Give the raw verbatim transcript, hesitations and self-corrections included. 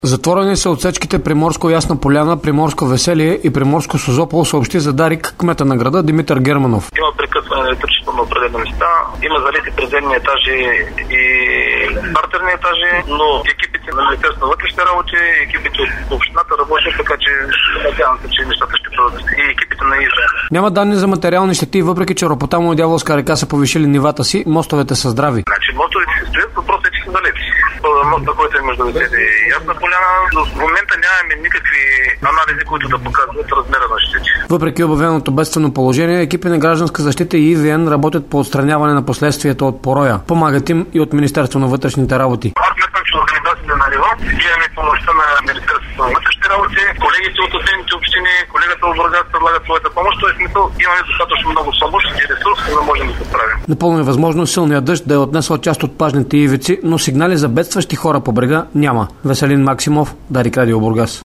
Затворени са отсечките Приморско Ясна поляна, Приморско Веселие и Приморско Созопол, съобщи за Дарик кмета на града Димитър Германов. Има прекъсване на електричеството на определени места, има залити предземни етажи и партерни етажи, но екипите на Министерството на вътрешните работи, екипите от общината работят, така че надявам се, че нещата ще бъдат и екипите на ИЗА. Няма данни за материални щети, въпреки че Ропотамо и Дяволска река са повишили нивата си, мостовете са здрави. Значи мостовете се стоят, въпросът е, че са залити. Моста, който е между Веселие и Ясна поляна, в момента нямаме никакви анализи, които да показват размера на щети. Въпреки обявеното бедствено положение, екипи на гражданска защита и ИВН работят по отстраняване на последствията от пороя. Помагат им и от Министерство на вътрешните работи. Аз мятам, че организациите на ниво имаме помощта на Министерството на вътрешните работи, колегите от съседните общини, колегата от Бургас предлагат своята помощ, т.е. смисъл имаме достатъчно много помощ и ресурс, за да можем да се справим. Напълно е възможно силният дъжд да е отнесъл част от плажните ивици, но сигнали за бедстващи хора по брега няма. Веселин Максимов, Дарик Радио Бургас.